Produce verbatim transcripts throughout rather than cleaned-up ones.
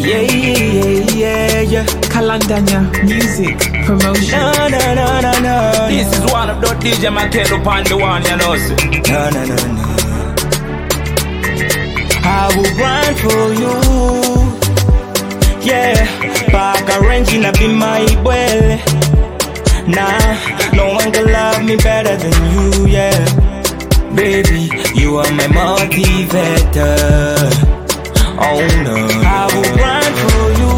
Yeah, yeah, yeah, yeah. Kalandanya Music Promotion. No, no, no, no, no. This is one of the D J Makelo upon the one, you know. See. No, no, no, no. I will run for you. Yeah, back arranging up in my well. Nah, no one can love me better than you, yeah. Baby, you are my motivator. Oh no, I will run for you.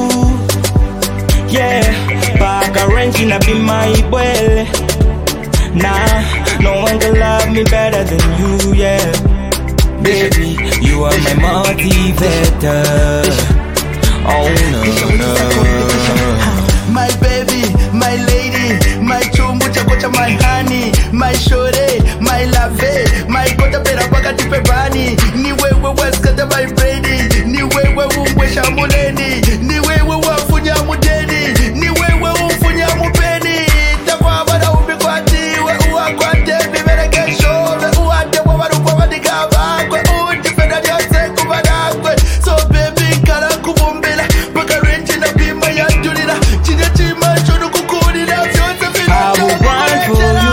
Yeah, back arranging up in my well. Nah, no one can love me better than you, yeah. Baby, you are my motivator. Oh no, no. My baby, my lady, my chumbu chakocha, my honey, my shore, my love, my kota pera baka tipebani. Ni wewe waskata my brainy, ni wewe umbwe shambuleni, ni wewe wafunya mudeni, ni wewe umfunya mupeni. Tafa bada ubikwati, we uwa kwate, bibere kesho, we uwa tewa waru kwa wadikaba, kwe uti feda diose kubada kwe. So baby kala kubumbila, baka renji na bima ya julila, chinya chima chono kukuni na vyonse fina. I will run for you.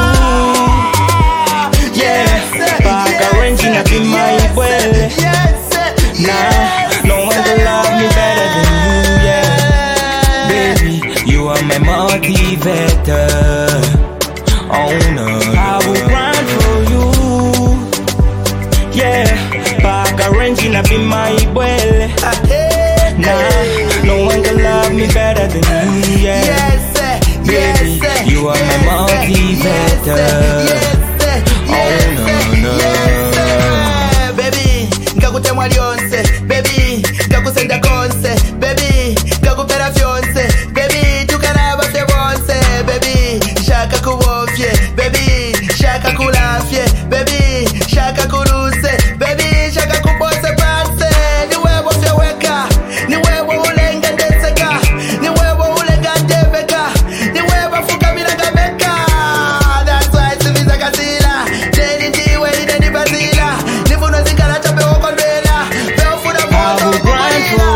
Yeah, back arranging up in my well. Nah, no one can love me better than you, yeah. Baby, you are my motivator. Oh no, I will run for you. Yeah, back arranging up in my well. Nah, no one can love me better than you, yeah. Baby, you are my motivator. Oh no, no. Baby, ngakutemwa lyonse. Baby, ngakusenda konse. Baby, ngakupera fyonse. Baby, tukaraba fye bonse. Baby, shaka kubofye. Baby, shaka kulafye. Baby, shaka kuruse. Baby, shaka kubose panse. Ni wewe fye weka. Ni wewe ulenga ndeseka. Ni wewe ulenga ndebeka. Ni wewe fuka milanga meka. That's why simiza kasila. Deni ndiwe ni deni bazila. Nifuno zikala chape woko ndwela. Veo funa I will run for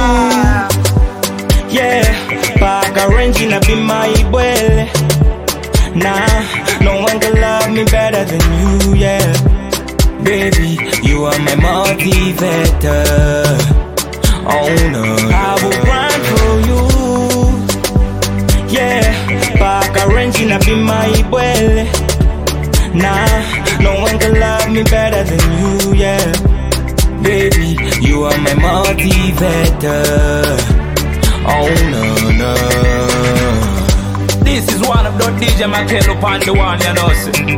you. Yeah, back arranging up in my well. Nah, no one can love me better than you, yeah. Baby, you are my motivator. Oh no, I will run for you. Yeah, back arranging up in my well. Nah, no one can love me better than you, yeah. Baby, you are my motivator. Oh no, no. This is one of the D J Makelo upon the one, you know. See.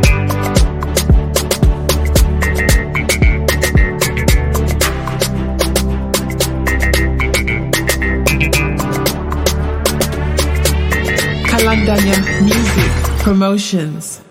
Kalandanya Music Promotions.